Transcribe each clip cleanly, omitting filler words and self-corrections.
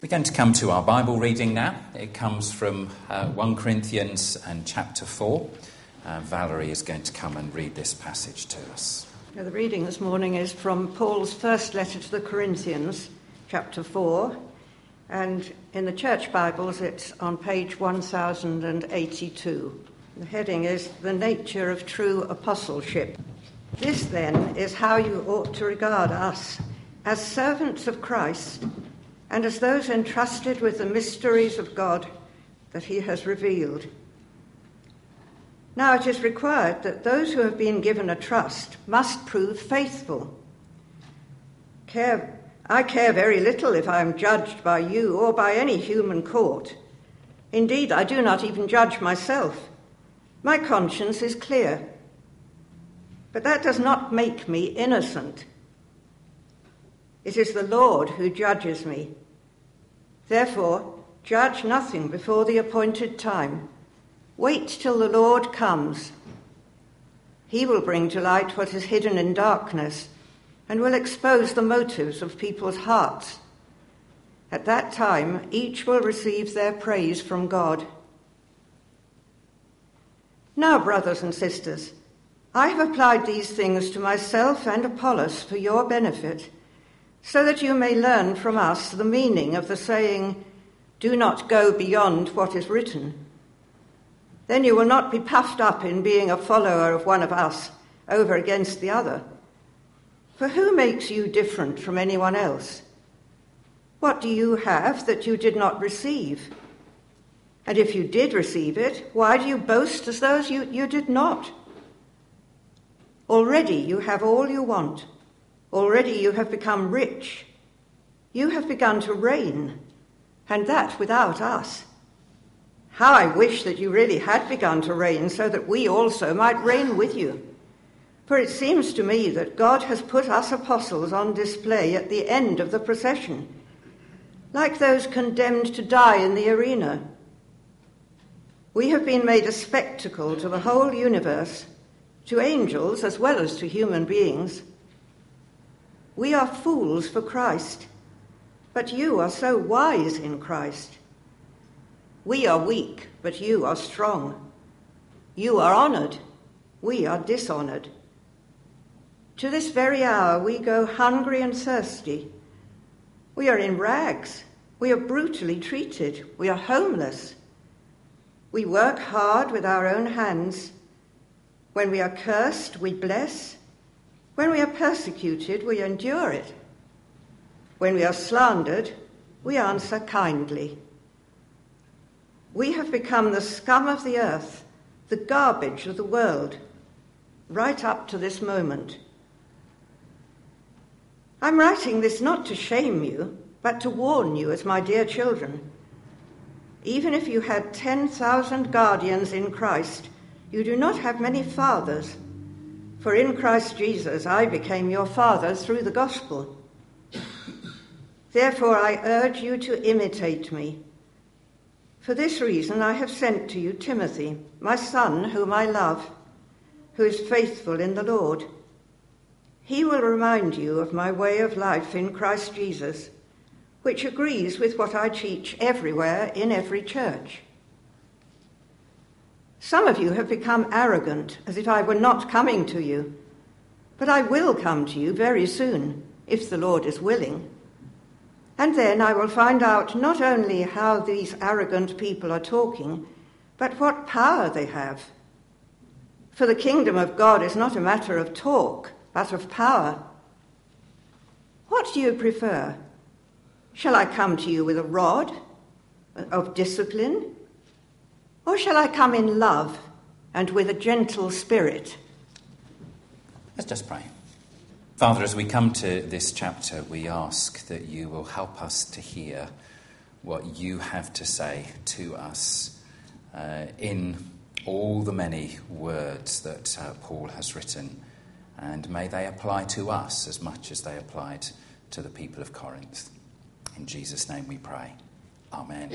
We're going to come to our Bible reading now. It comes from 1 Corinthians and chapter 4. Valerie is going to come and read this passage to us. The reading this morning is from Paul's first letter to the Corinthians, chapter 4. And in the church Bibles, it's on page 1082. The heading is, The Nature of True Apostleship. This, then, is how you ought to regard us, as servants of Christ, and as those entrusted with the mysteries of God that he has revealed. Now it is required that those who have been given a trust must prove faithful. I care very little if I am judged by you or by any human court. Indeed, I do not even judge myself. My conscience is clear. But that does not make me innocent. It is the Lord who judges me. Therefore, judge nothing before the appointed time. Wait till the Lord comes. He will bring to light what is hidden in darkness and will expose the motives of people's hearts. At that time, each will receive their praise from God. Now, brothers and sisters, I have applied these things to myself and Apollos for your benefit, so that you may learn from us the meaning of the saying, do not go beyond what is written. Then you will not be puffed up in being a follower of one of us over against the other. For who makes you different from anyone else? What do you have that you did not receive? And if you did receive it, why do you boast as though you did not? Already you have all you want. Already you have become rich. You have begun to reign, and that without us. How I wish that you really had begun to reign so that we also might reign with you. For it seems to me that God has put us apostles on display at the end of the procession, like those condemned to die in the arena. We have been made a spectacle to the whole universe, to angels as well as to human beings. We are fools for Christ, but you are so wise in Christ. We are weak, but you are strong. You are honored, we are dishonored. To this very hour we go hungry and thirsty. We are in rags, we are brutally treated, we are homeless. We work hard with our own hands. When we are cursed, we bless. When we are persecuted, we endure it. When we are slandered, we answer kindly. We have become the scum of the earth, the garbage of the world, right up to this moment. I'm writing this not to shame you, but to warn you as my dear children. Even if you had 10,000 guardians in Christ, you do not have many fathers. For in Christ Jesus I became your father through the gospel. Therefore I urge you to imitate me. For this reason I have sent to you Timothy, my son, whom I love, who is faithful in the Lord. He will remind you of my way of life in Christ Jesus, which agrees with what I teach everywhere in every church. Some of you have become arrogant, as if I were not coming to you. But I will come to you very soon, if the Lord is willing. And then I will find out not only how these arrogant people are talking, but what power they have. For the kingdom of God is not a matter of talk, but of power. What do you prefer? Shall I come to you with a rod of discipline? Or shall I come in love and with a gentle spirit? Let's just pray. Father, as we come to this chapter, we ask that you will help us to hear what you have to say to us in all the many words that Paul has written. And may they apply to us as much as they applied to the people of Corinth. In Jesus' name we pray. Amen.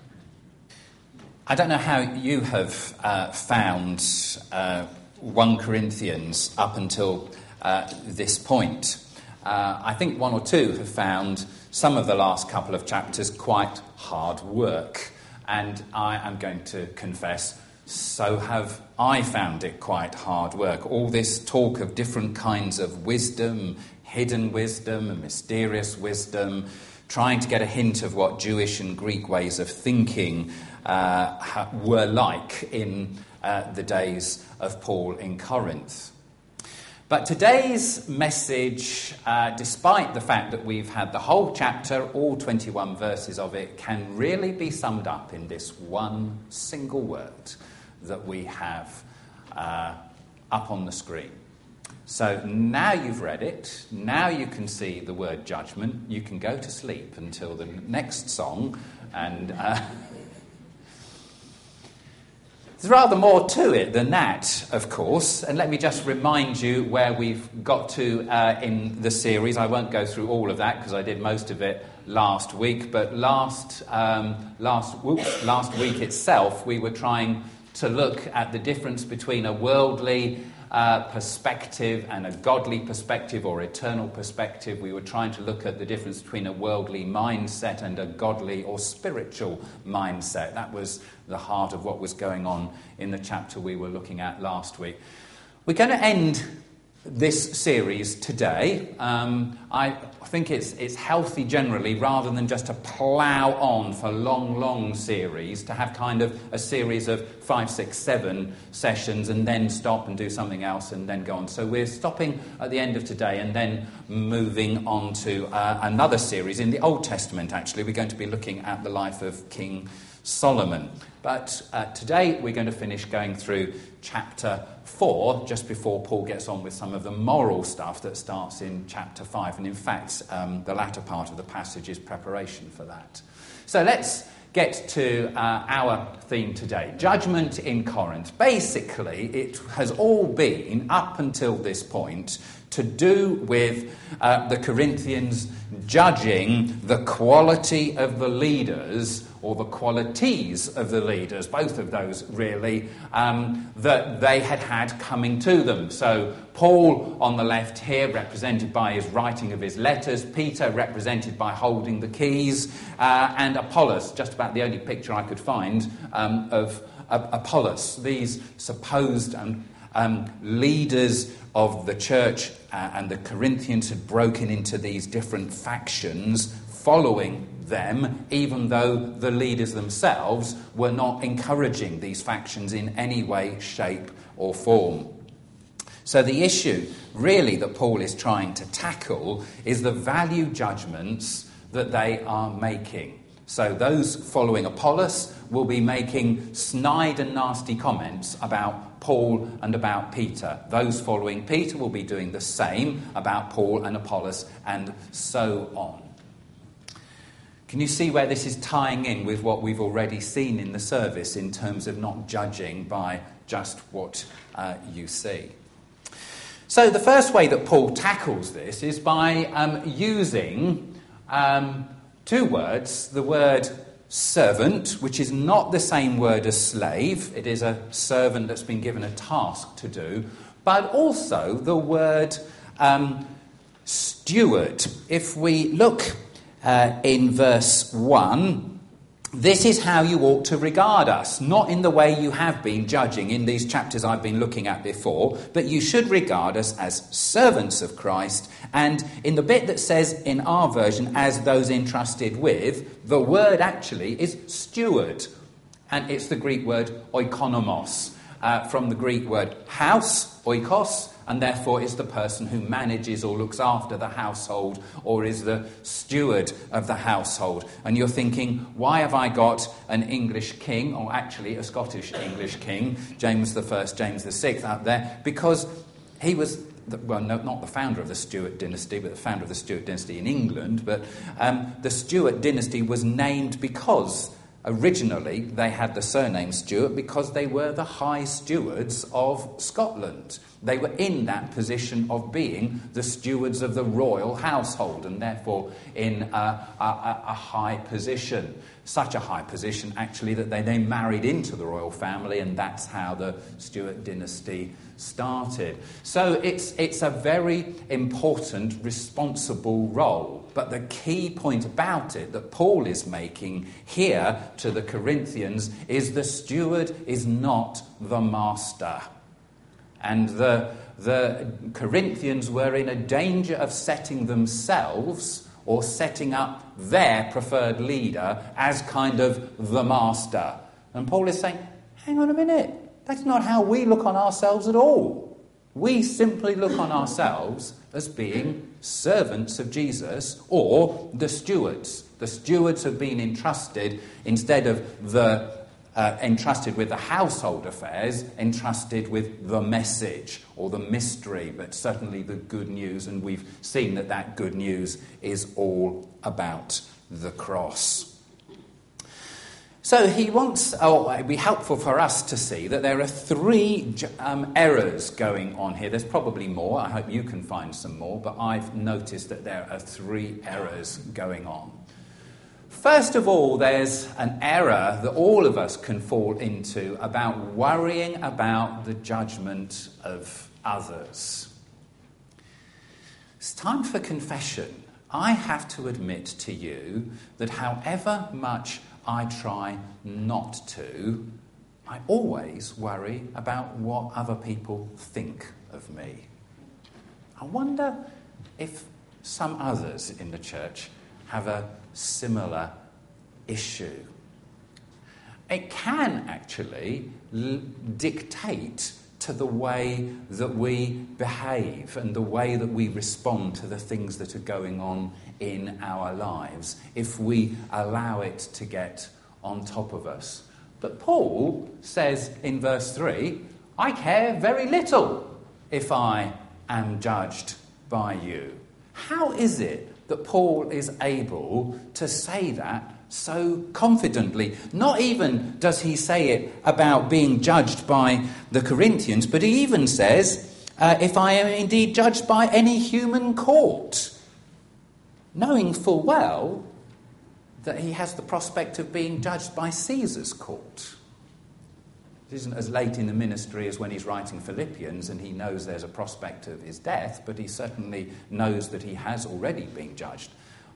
I don't know how you have found 1 Corinthians up until this point. I think one or two have found some of the last couple of chapters quite hard work. And I am going to confess, so have I found it quite hard work. All this talk of different kinds of wisdom, hidden wisdom and mysterious wisdom, trying to get a hint of what Jewish and Greek ways of thinking were like in the days of Paul in Corinth. But today's message, despite the fact that we've had the whole chapter, all 21 verses of it, can really be summed up in this one single word that we have up on the screen. So now you've read it, now you can see the word judgment, you can go to sleep until the next song, and there's rather more to it than that, of course, and let me just remind you where we've got to in the series. I won't go through all of that because I did most of it last week, but last week itself we were trying to look at the difference between a worldly perspective and a godly perspective or eternal perspective. We were trying to look at the difference between a worldly mindset and a godly or spiritual mindset. That was the heart of what was going on in the chapter we were looking at last week. We're going to end this series today. I think it's healthy generally, rather than just to plough on for long series, to have kind of a series of 5, 6, 7 sessions and then stop and do something else and then go on. So we're stopping at the end of today and then moving on to another series in the Old Testament. Actually, we're going to be looking at the life of King Solomon. But today we're going to finish going through chapter 4, just before Paul gets on with some of the moral stuff that starts in chapter 5. And in fact, the latter part of the passage is preparation for that. So let's get to our theme today, judgment in Corinth. Basically, it has all been, up until this point, to do with the Corinthians judging the quality of the leaders, or the qualities of the leaders, both of those really, that they had coming to them. So Paul on the left here, represented by his writing of his letters, Peter represented by holding the keys, and Apollos, just about the only picture I could find of Apollos, these supposed leaders of the church, and the Corinthians had broken into these different factions following them, even though the leaders themselves were not encouraging these factions in any way, shape or form. So the issue really that Paul is trying to tackle is the value judgments that they are making. So those following Apollos will be making snide and nasty comments about Paul and about Peter. Those following Peter will be doing the same about Paul and Apollos, and so on. Can you see where this is tying in with what we've already seen in the service in terms of not judging by just what you see? So the first way that Paul tackles this is by using two words. The word servant, which is not the same word as slave. It is a servant that's been given a task to do. But also the word steward. If we look in verse 1, this is how you ought to regard us, not in the way you have been judging in these chapters I've been looking at before, but you should regard us as servants of Christ, and in the bit that says in our version, as those entrusted with, the word actually is steward, and it's the Greek word oikonomos, from the Greek word house, oikos, and therefore is the person who manages or looks after the household or is the steward of the household. And you're thinking, why have I got an English king, or actually a Scottish English king, James I, James VI, out there? Because he was, not the founder of the Stuart dynasty, but the founder of the Stuart dynasty in England. But the Stuart dynasty was named because originally they had the surname Stuart because they were the high stewards of Scotland. They were in that position of being the stewards of the royal household, and therefore in a high position. Such a high position, actually, that they then married into the royal family, and that's how the Stuart dynasty started. So it's a very important, responsible role. But the key point about it that Paul is making here to the Corinthians is the steward is not the master. And the Corinthians were in a danger of setting themselves or setting up their preferred leader as kind of the master. And Paul is saying, hang on a minute, that's not how we look on ourselves at all. We simply look on ourselves as being servants of Jesus or the stewards. The stewards have been entrusted, instead of entrusted with the household affairs, entrusted with the message or the mystery, but certainly the good news. And we've seen that good news is all about the cross. So he wants, it'd be helpful for us to see that there are three errors going on here. There's probably more. I hope you can find some more, but I've noticed that there are three errors going on. First of all, there's an error that all of us can fall into about worrying about the judgment of others. It's time for confession. I have to admit to you that however much I try not to, I always worry about what other people think of me. I wonder if some others in the church have a similar issue. It can actually dictate to the way that we behave and the way that we respond to the things that are going on in our lives if we allow it to get on top of us. But Paul says in verse 3, I care very little if I am judged by you. How is it that Paul is able to say that so confidently? Not even does he say it about being judged by the Corinthians, but he even says, if I am indeed judged by any human court, knowing full well that he has the prospect of being judged by Caesar's court. It isn't as late in the ministry as when he's writing Philippians and he knows there's a prospect of his death, but he certainly knows that he has already been judged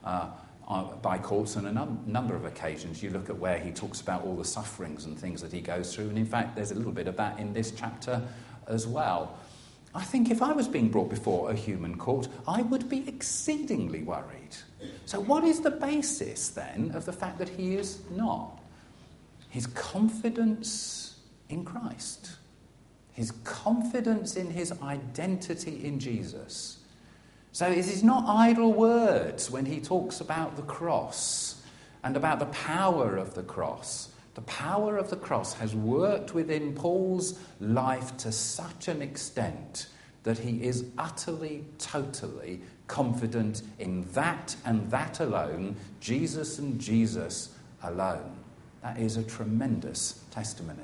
by courts on a number of occasions. You look at where he talks about all the sufferings and things that he goes through, and in fact there's a little bit of that in this chapter as well. I think if I was being brought before a human court, I would be exceedingly worried. So what is the basis then of the fact that he is not? His confidence in Christ. His confidence in his identity in Jesus. So it is not idle words when he talks about the cross and about the power of the cross. The power of the cross has worked within Paul's life to such an extent that he is utterly, totally confident in that and that alone, Jesus and Jesus alone. That is a tremendous testimony.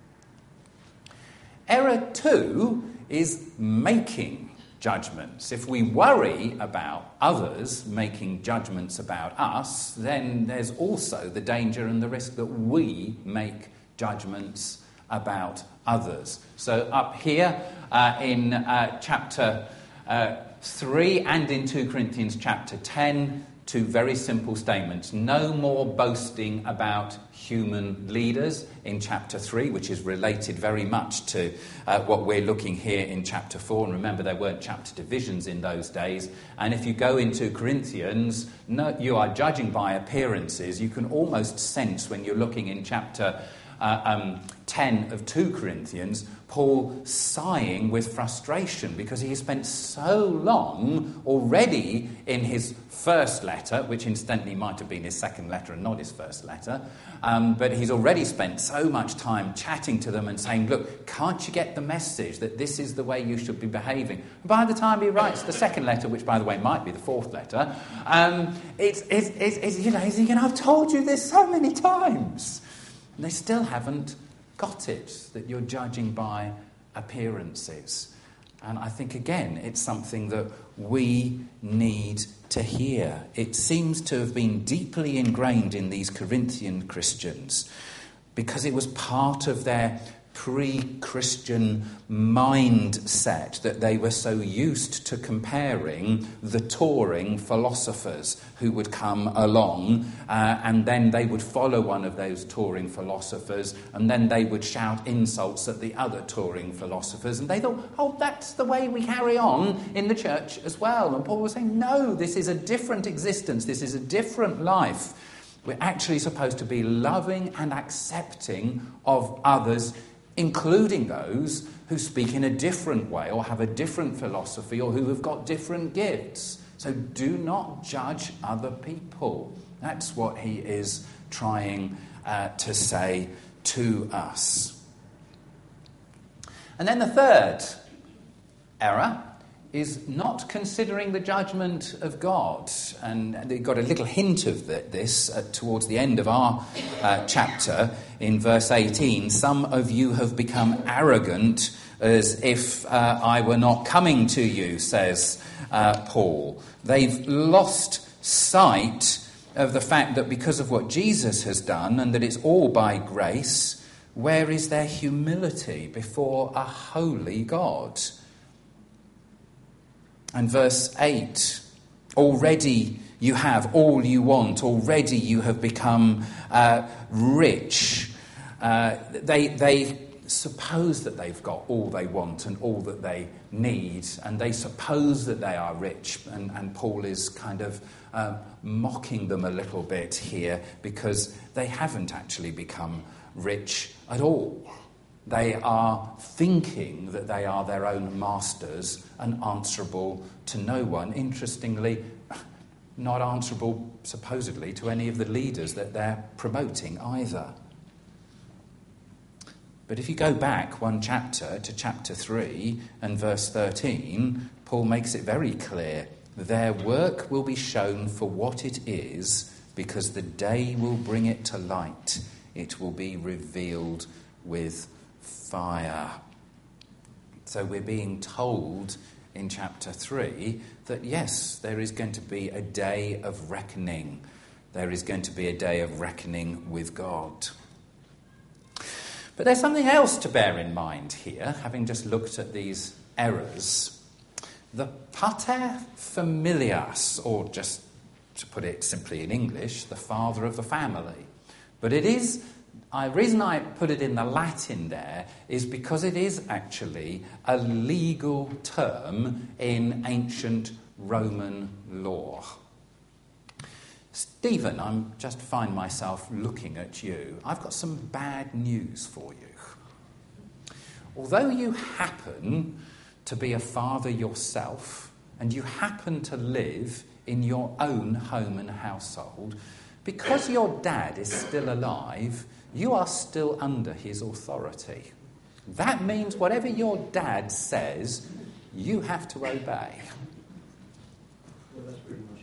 Error 2 is making judgments. If we worry about others making judgments about us, then there's also the danger and the risk that we make judgments about others. So up here in chapter 3 and in 2 Corinthians chapter 10, two very simple statements. No more boasting about human leaders in chapter 3, which is related very much to what we're looking here in chapter 4. And remember, there weren't chapter divisions in those days. And if you go into Corinthians, you are judging by appearances. You can almost sense when you're looking in chapter 10 of 2 Corinthians, Paul sighing with frustration because he has spent so long already in his first letter, which incidentally might have been his second letter and not his first letter, but he's already spent so much time chatting to them and saying, look, can't you get the message that this is the way you should be behaving? And by the time he writes the second letter, which by the way might be the fourth letter, he's thinking, I've told you this so many times. And they still haven't got it, that you're judging by appearances. And I think, again, it's something that we need to hear. It seems to have been deeply ingrained in these Corinthian Christians because it was part of their pre-Christian mindset that they were so used to comparing the touring philosophers who would come along, and then they would follow one of those touring philosophers, and then they would shout insults at the other touring philosophers, and they thought, oh, that's the way we carry on in the church as well. And Paul was saying, no, this is a different existence, this is a different life. We're actually supposed to be loving and accepting of others, including those who speak in a different way or have a different philosophy or who have got different gifts. So do not judge other people. That's what he is trying to say to us. And then the third error is not considering the judgment of God. And they've got a little hint of this towards the end of our chapter in verse 18. Some of you have become arrogant as if I were not coming to you, says Paul. They've lost sight of the fact that because of what Jesus has done and that it's all by grace, where is their humility before a holy God? And verse 8, already you have all you want, already you have become rich. They suppose that they've got all they want and all that they need, and they suppose that they are rich, and Paul is kind of mocking them a little bit here because they haven't actually become rich at all. They are thinking that they are their own masters and answerable to no one. Interestingly, not answerable, supposedly, to any of the leaders that they're promoting either. But if you go back one chapter to chapter 3 and verse 13, Paul makes it very clear. Their work will be shown for what it is, because the day will bring it to light. It will be revealed with fire. So we're being told in chapter 3 that yes, there is going to be a day of reckoning. There is going to be a day of reckoning with God. But there's something else to bear in mind here, having just looked at these errors. The pater familias, or just to put it simply in English, the father of the family. But it is, the reason I put it in the Latin there is because it is actually a legal term in ancient Roman law. Stephen, I'm just find myself looking at you. I've got some bad news for you. Although you happen to be a father yourself, and you happen to live in your own home and household, because your dad is still alive, you are still under his authority. That means whatever your dad says, you have to obey. Well, that's pretty much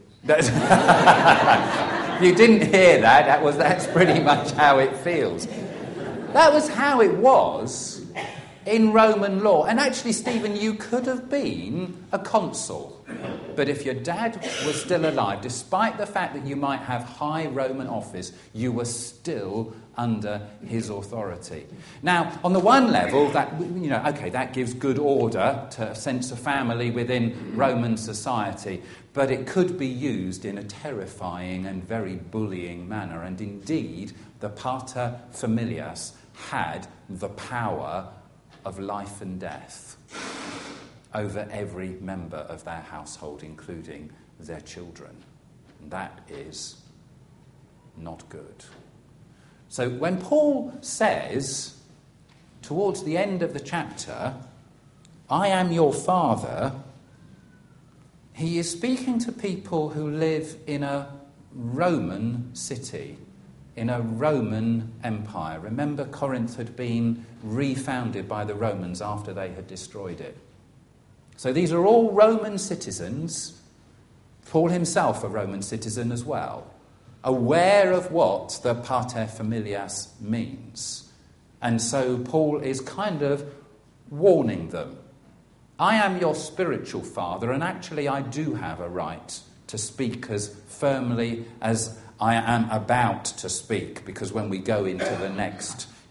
how it feels. You didn't hear that. That's pretty much how it feels. That was how it was in Roman law. And actually, Stephen, you could have been a consul. But if your dad was still alive, despite the fact that you might have high Roman office, you were still under his authority. Now, on the one level, that gives good order to a sense of family within Roman society, but it could be used in a terrifying and very bullying manner. And indeed, the pater familias had the power of life and death over every member of their household, including their children. And that is not good. So when Paul says, towards the end of the chapter, I am your father, he is speaking to people who live in a Roman city, in a Roman empire. Remember, Corinth had been refounded by the Romans after they had destroyed it. So these are all Roman citizens, Paul himself a Roman citizen as well, aware of what the pater familias means. And so Paul is kind of warning them. I am your spiritual father, and actually I do have a right to speak as firmly as I am about to speak, because when we go into the next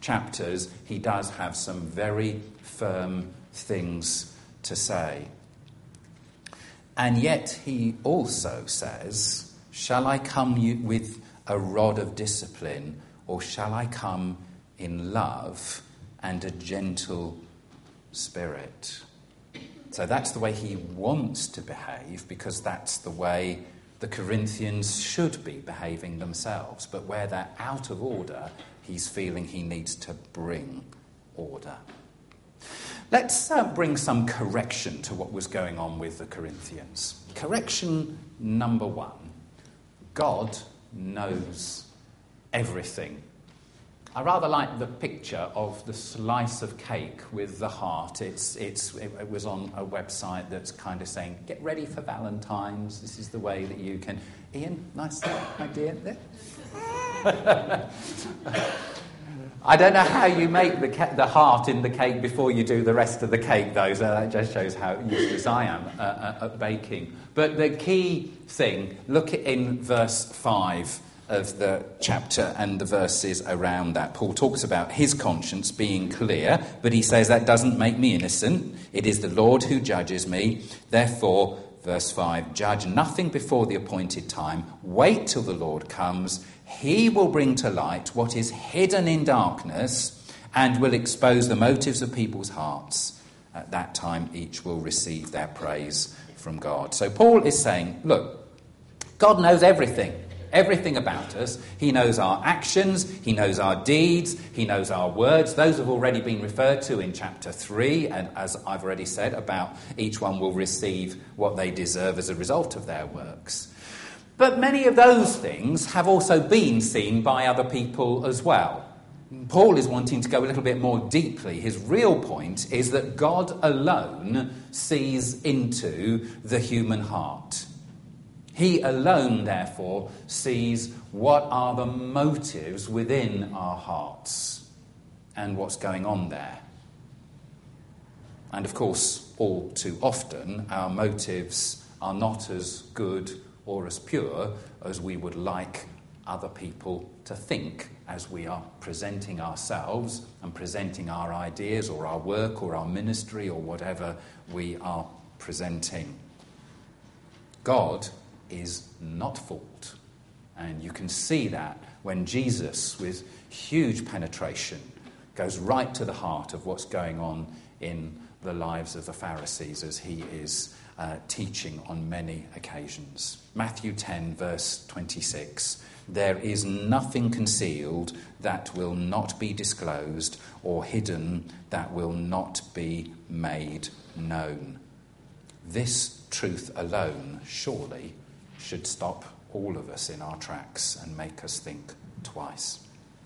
chapters, he does have some very firm things to say. And yet he also says, shall I come with a rod of discipline, or shall I come in love and a gentle spirit? So that's the way he wants to behave, because that's the way the Corinthians should be behaving themselves. But where they're out of order, he's feeling he needs to bring order. Let's bring some correction to what was going on with the Corinthians. Correction number 1. God knows everything. I rather like the picture of the slice of cake with the heart. It was on a website that's kind of saying, get ready for Valentine's. This is the way that you can... Ian, nice idea there. I don't know how you make the heart in the cake before you do the rest of the cake, though, so that just shows how useless I am at baking. But the key thing, look in verse 5 of the chapter and the verses around that. Paul talks about his conscience being clear, but he says that doesn't make me innocent. It is the Lord who judges me. Therefore, verse 5, judge nothing before the appointed time. Wait till the Lord comes. He will bring to light what is hidden in darkness and will expose the motives of people's hearts. At that time, each will receive their praise from God. So Paul is saying, look, God knows everything. Everything about us. He knows our actions, he knows our deeds, he knows our words. Those have already been referred to in chapter 3, and as I've already said, about each one will receive what they deserve as a result of their works. But many of those things have also been seen by other people as well. Paul is wanting to go a little bit more deeply. His real point is that God alone sees into the human heart. He alone, therefore, sees what are the motives within our hearts and what's going on there. And of course, all too often, our motives are not as good or as pure as we would like other people to think as we are presenting ourselves and presenting our ideas or our work or our ministry or whatever we are presenting. God is not fault. And you can see that when Jesus, with huge penetration, goes right to the heart of what's going on in the lives of the Pharisees as he is teaching on many occasions. Matthew 10, verse 26, there is nothing concealed that will not be disclosed, or hidden that will not be made known. This truth alone, surely, should stop all of us in our tracks and make us think twice.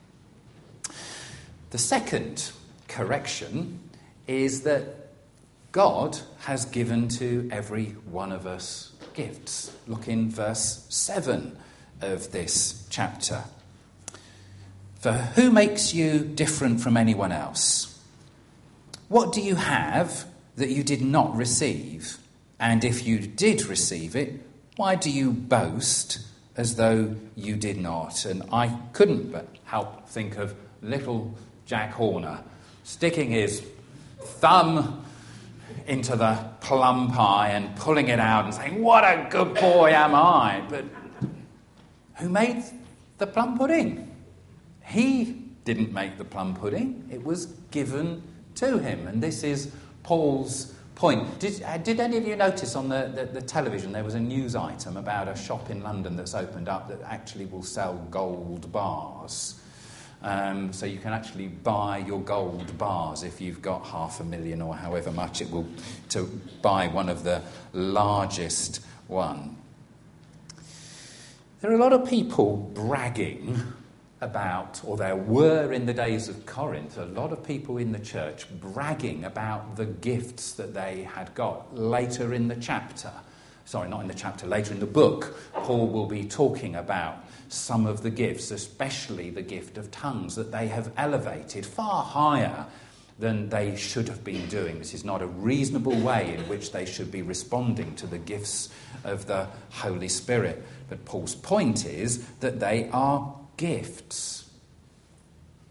The second correction is that God has given to every one of us gifts. Look in verse 7 of this chapter. For who makes you different from anyone else? What do you have that you did not receive? And if you did receive it, why do you boast as though you did not? And I couldn't but help think of little Jack Horner sticking his thumb into the plum pie and pulling it out and saying, what a good boy am I. But who made the plum pudding? He didn't make the plum pudding. It was given to him. And this is Paul's point. Did any of you notice on the television there was a news item about a shop in London that's opened up that actually will sell gold bars? So you can actually buy your gold bars if you've got 500,000 or however much it will to buy one of the largest one. There are a lot of people bragging about, or there were in the days of Corinth, a lot of people in the church bragging about the gifts that they had got. Later in the chapter, later in the book, Paul will be talking about some of the gifts, especially the gift of tongues, that they have elevated far higher than they should have been doing. This is not a reasonable way in which they should be responding to the gifts of the Holy Spirit. But Paul's point is that they are gifts.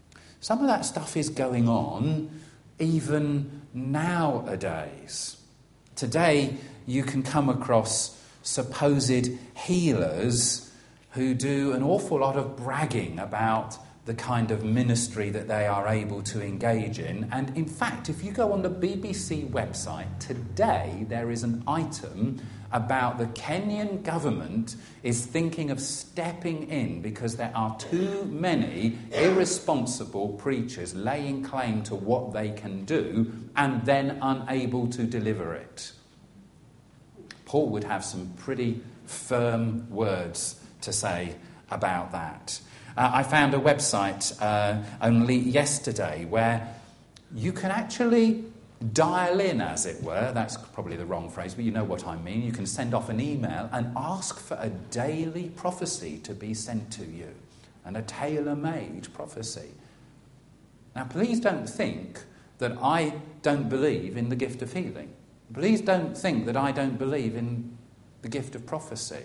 some of that stuff is going on even nowadays. Today, you can come across supposed healers who do an awful lot of bragging about the kind of ministry that they are able to engage in. And in fact, if you go on the BBC website today, there is an item about the Kenyan government is thinking of stepping in because there are too many irresponsible preachers laying claim to what they can do and then unable to deliver it. Paul would have some pretty firm words to say about that. I found a website only yesterday where you can actually dial in, as it were. That's probably the wrong phrase, but you know what I mean. You can send off an email and ask for a daily prophecy to be sent to you, and a tailor-made prophecy. Now, please don't think that I don't believe in the gift of healing. Please don't think that I don't believe in the gift of prophecy.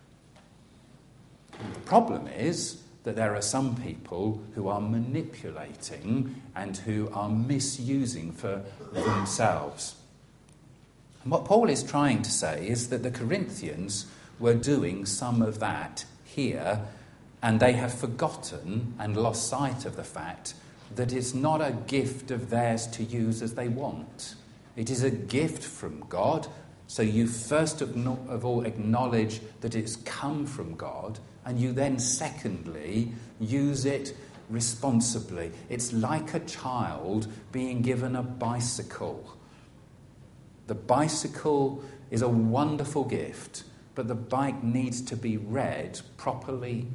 The problem is that there are some people who are manipulating and who are misusing for themselves. And what Paul is trying to say is that the Corinthians were doing some of that here, and they have forgotten and lost sight of the fact that it's not a gift of theirs to use as they want. It is a gift from God, so you first of all acknowledge that it's come from God, and you then, secondly, use it responsibly. It's like a child being given a bicycle. The bicycle is a wonderful gift, but the bike needs to be ridden properly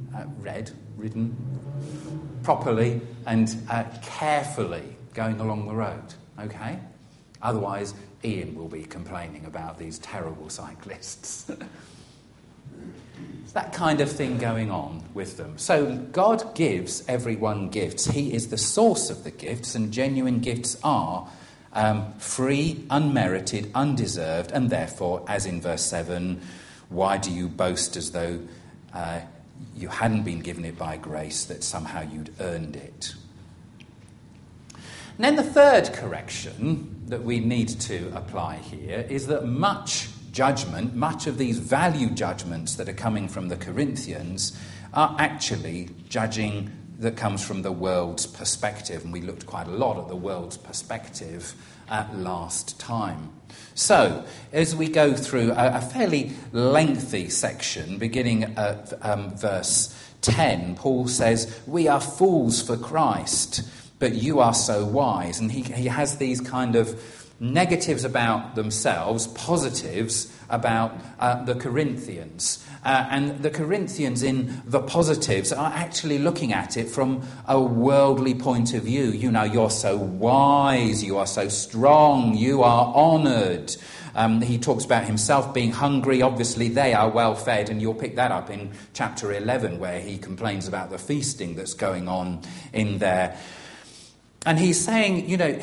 and carefully going along the road, okay? Otherwise, Ian will be complaining about these terrible cyclists. It's that kind of thing going on with them. So God gives everyone gifts. He is the source of the gifts, and genuine gifts are free, unmerited, undeserved, and therefore, as in verse 7, why do you boast as though you hadn't been given it by grace, that somehow you'd earned it? And then the third correction that we need to apply here is that much judgment, much of these value judgments that are coming from the Corinthians are actually judging that comes from the world's perspective. And we looked quite a lot at the world's perspective last time. So, as we go through a fairly lengthy section, beginning at verse 10, Paul says, "We are fools for Christ, but you are so wise." And he has these kind of negatives about themselves, positives about the Corinthians. And the Corinthians in the positives are actually looking at it from a worldly point of view. You know, you're so wise, you are so strong, you are honoured. He talks about himself being hungry. Obviously, they are well fed, and you'll pick that up in chapter 11, where he complains about the feasting that's going on in there. And he's saying, you know,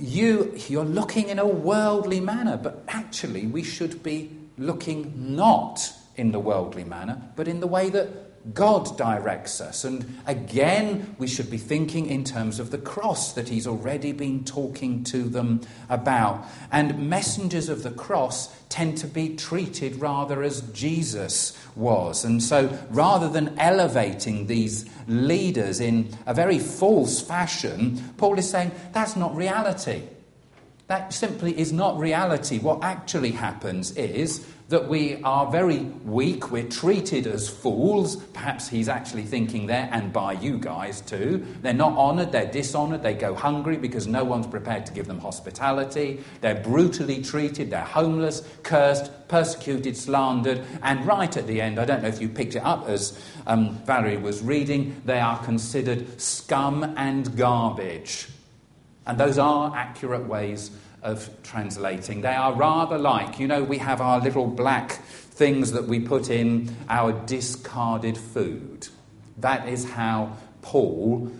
you're looking in a worldly manner, but actually we should be looking not in the worldly manner, but in the way that God directs us. And again, we should be thinking in terms of the cross that he's already been talking to them about. And messengers of the cross tend to be treated rather as Jesus was. And so rather than elevating these leaders in a very false fashion, Paul is saying that's not reality. That simply is not reality. What actually happens is that we are very weak, we're treated as fools. Perhaps he's actually thinking there, and by you guys too. They're not honoured, they're dishonoured, they go hungry because no one's prepared to give them hospitality. They're brutally treated, they're homeless, cursed, persecuted, slandered, and right at the end, I don't know if you picked it up as Valerie was reading, they are considered scum and garbage. And those are accurate ways of translating. They are rather like, you know, we have our little black things that we put in our discarded food. That is how Paul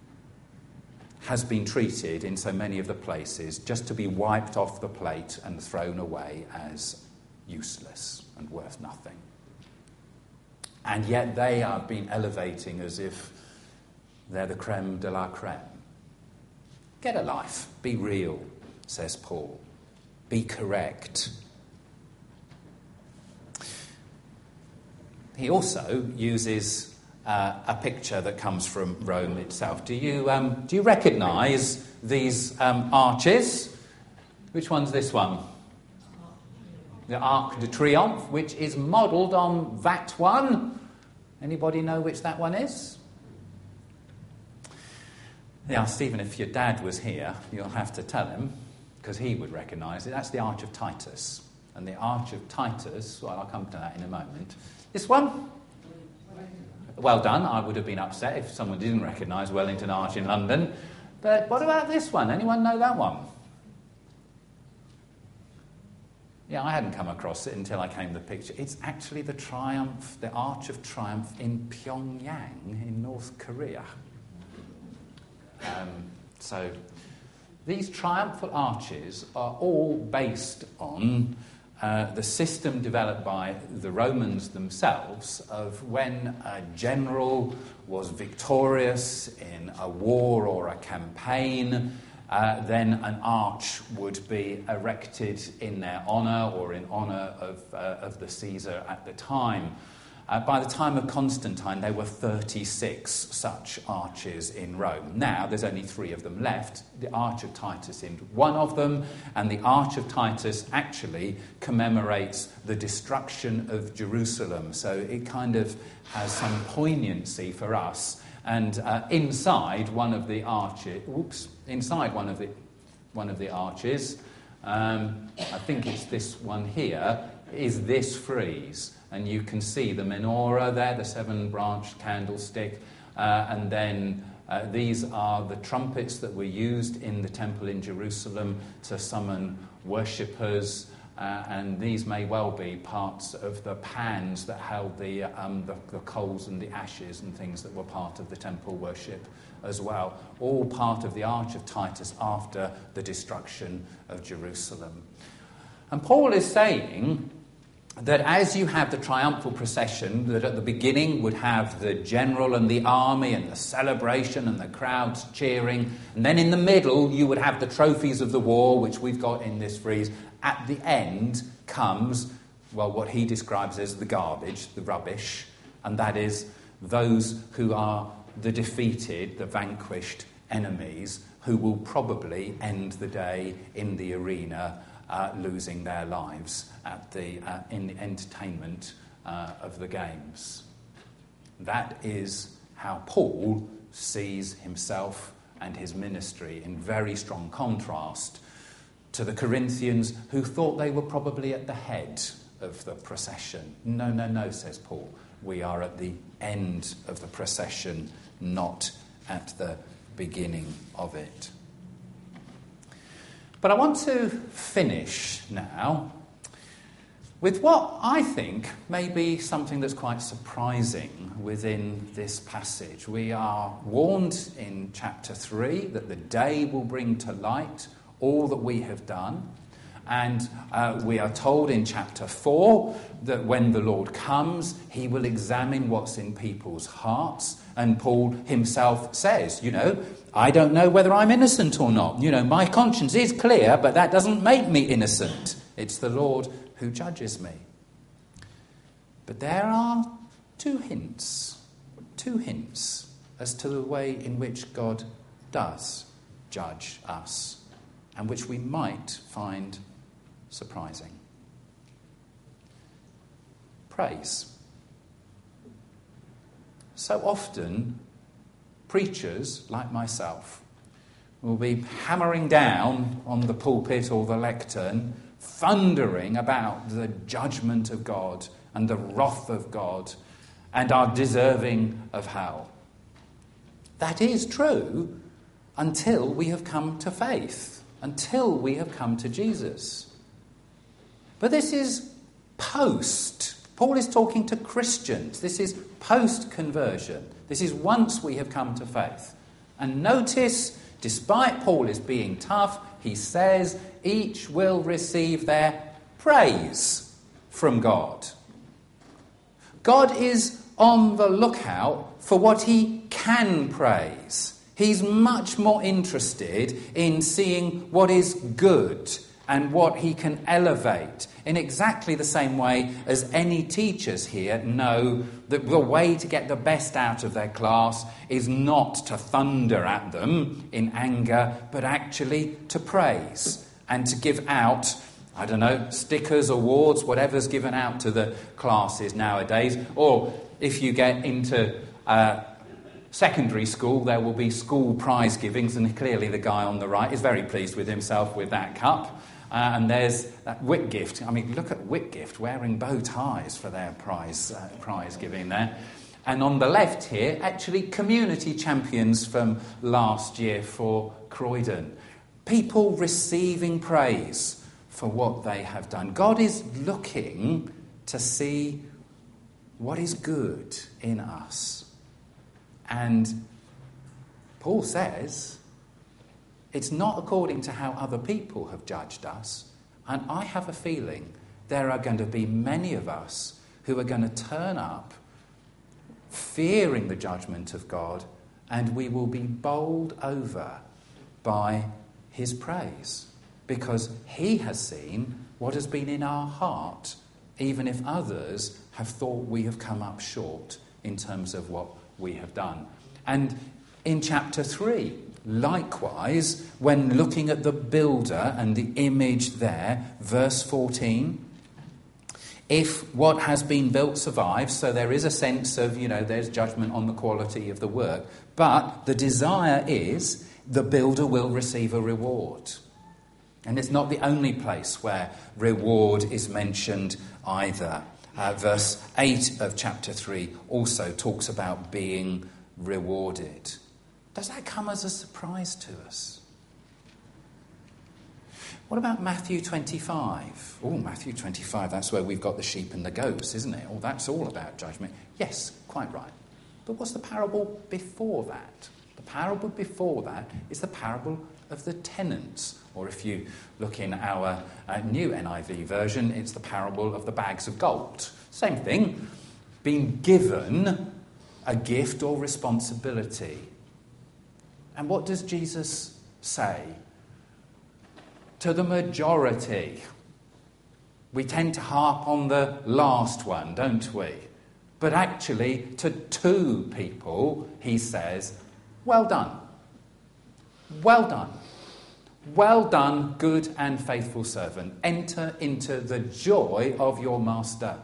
has been treated in so many of the places, just to be wiped off the plate and thrown away as useless and worth nothing. And yet they are being elevating as if they're the creme de la creme. Get a life. Be real, says Paul. Be correct. He also uses a picture that comes from Rome itself. Do you recognise these arches? Which one's this one? The Arc de Triomphe, which is modelled on that one. Anybody know which that one is? Yeah, Stephen, if your dad was here, you'll have to tell him, because he would recognise it. That's the Arch of Titus. And the Arch of Titus, well, I'll come to that in a moment. This one? Well done. I would have been upset if someone didn't recognise Wellington Arch in London. But what about this one? Anyone know that one? Yeah, I hadn't come across it until I came to the picture. It's actually the Arch of Triumph in Pyongyang in North Korea. So these triumphal arches are all based on the system developed by the Romans themselves of when a general was victorious in a war or a campaign, then an arch would be erected in their honour or in honour of the Caesar at the time. By the time of Constantine, there were 36 such arches in Rome. Now, there's only 3 of them left. The Arch of Titus is one of them, and the Arch of Titus actually commemorates the destruction of Jerusalem. So it kind of has some poignancy for us. And inside one of the arches, I think it's this one here, is this frieze. And you can see the menorah there, the 7-branch candlestick, and then these are the trumpets that were used in the temple in Jerusalem to summon worshippers, and these may well be parts of the pans that held the coals and the ashes and things that were part of the temple worship as well, all part of the Arch of Titus after the destruction of Jerusalem. And Paul is saying that as you have the triumphal procession, that at the beginning would have the general and the army and the celebration and the crowds cheering, and then in the middle you would have the trophies of the war, which we've got in this frieze. At the end comes, well, what he describes as the garbage, the rubbish, and that is those who are the defeated, the vanquished enemies, who will probably end the day in the arena losing their lives in the entertainment of the games. That is how Paul sees himself and his ministry, in very strong contrast to the Corinthians, who thought they were probably at the head of the procession. No, says Paul. We are at the end of the procession, not at the beginning of it. But I want to finish now with what I think may be something that's quite surprising within this passage. We are warned in chapter 3 that the day will bring to light all that we have done. And we are told in chapter 4 that when the Lord comes, he will examine what's in people's hearts. And Paul himself says, I don't know whether I'm innocent or not. My conscience is clear, but that doesn't make me innocent. It's the Lord who judges me. But there are two hints as to the way in which God does judge us, and which we might find surprising. Praise. So often, preachers like myself will be hammering down on the pulpit or the lectern, thundering about the judgment of God and the wrath of God and our deserving of hell. That is true until we have come to faith, until we have come to Jesus. But this is post. Paul is talking to Christians. This is post-conversion. This is once we have come to faith. And notice, despite Paul is being tough, he says each will receive their praise from God. God is on the lookout for what he can praise. He's much more interested in seeing what is good and what he can elevate, in exactly the same way as any teachers here know that the way to get the best out of their class is not to thunder at them in anger, but actually to praise and to give out, I don't know, stickers, awards, whatever's given out to the classes nowadays. Or if you get into secondary school, there will be school prize givings, and clearly the guy on the right is very pleased with himself with that cup. And there's that Whitgift. I mean, look at Whitgift wearing bow ties for their prize giving there. And on the left here, actually community champions from last year for Croydon. People receiving praise for what they have done. God is looking to see what is good in us. And Paul says it's not according to how other people have judged us. And I have a feeling there are going to be many of us who are going to turn up fearing the judgment of God, and we will be bowled over by his praise, because he has seen what has been in our heart, even if others have thought we have come up short in terms of what we have done. And in chapter 3, likewise, when looking at the builder and the image there, verse 14, if what has been built survives, so there is a sense of, there's judgment on the quality of the work, but the desire is the builder will receive a reward. And it's not the only place where reward is mentioned either. Verse 8 of chapter 3 also talks about being rewarded. Does that come as a surprise to us? What about Matthew 25? Oh, Matthew 25, that's where we've got the sheep and the goats, isn't it? Oh, that's all about judgment. Yes, quite right. But what's the parable before that? The parable before that is the parable of the tenants. Or if you look in our new NIV version, it's the parable of the bags of gold. Same thing, being given a gift or responsibility. And what does Jesus say? To the majority. We tend to harp on the last one, don't we? But actually, to 2 people, he says, well done. Well done. Well done, good and faithful servant. Enter into the joy of your master.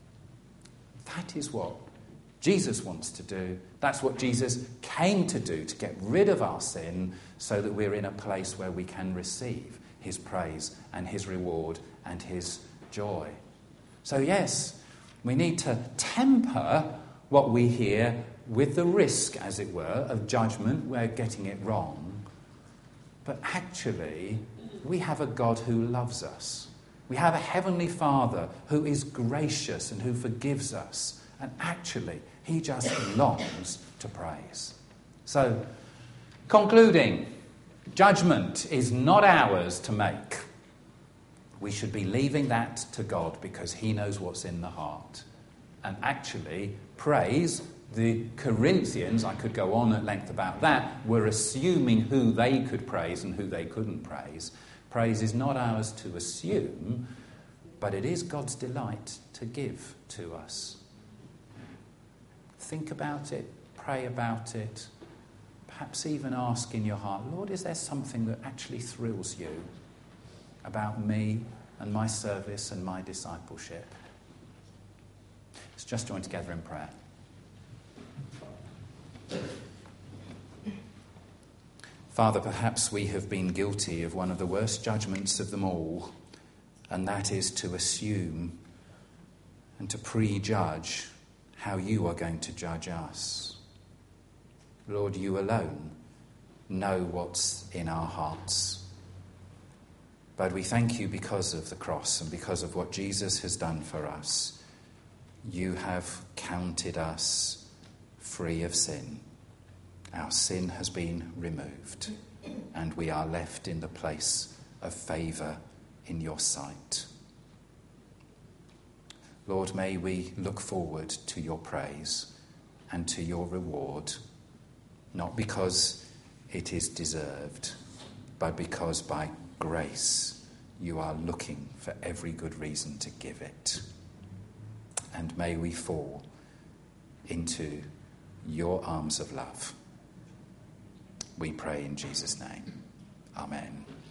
That is what Jesus wants to do. That's what Jesus came to do, to get rid of our sin so that we're in a place where we can receive his praise and his reward and his joy. So yes, we need to temper what we hear with the risk, as it were, of judgment. We're getting it wrong. But actually, we have a God who loves us. We have a heavenly Father who is gracious and who forgives us. And actually, he just longs to praise. So, concluding, judgment is not ours to make. We should be leaving that to God because he knows what's in the heart. And actually, praise, the Corinthians, I could go on at length about that, were assuming who they could praise and who they couldn't praise. Praise is not ours to assume, but it is God's delight to give to us. Think about it, pray about it, perhaps even ask in your heart, Lord, is there something that actually thrills you about me and my service and my discipleship? Let's just join together in prayer. Father, perhaps we have been guilty of one of the worst judgments of them all, and that is to assume and to prejudge how you are going to judge us. Lord, you alone know what's in our hearts. But we thank you because of the cross and because of what Jesus has done for us. You have counted us free of sin. Our sin has been removed, and we are left in the place of favour in your sight. Lord, may we look forward to your praise and to your reward, not because it is deserved, but because by grace you are looking for every good reason to give it. And may we fall into your arms of love. We pray in Jesus' name. Amen.